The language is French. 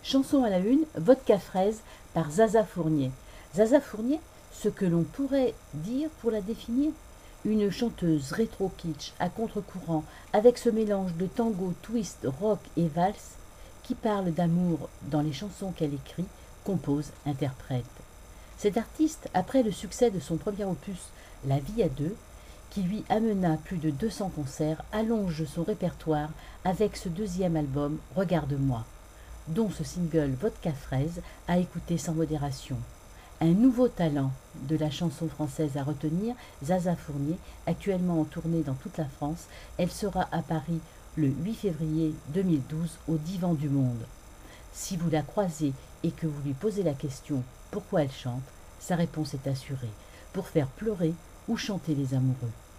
Chanson à la une, Vodka fraise par Zaza Fournier. Zaza Fournier, ce que l'on pourrait dire pour la définir, une chanteuse rétro-kitsch à contre-courant avec ce mélange de tango, twist, rock et valse qui parle d'amour dans les chansons qu'elle écrit, compose, interprète. Cet artiste, après le succès de son premier opus La vie à deux, qui lui amena plus de 200 concerts, allonge son répertoire avec ce deuxième album Regarde-moi, dont ce single Vodka fraise à écouter sans modération. Un nouveau talent de la chanson française à retenir, Zaza Fournier, actuellement en tournée dans toute la France. Elle sera à Paris le 8 février 2012 au Divan du Monde. Si vous la croisez et que vous lui posez la question pourquoi elle chante, sa réponse est assurée, pour faire pleurer ou chanter les amoureux.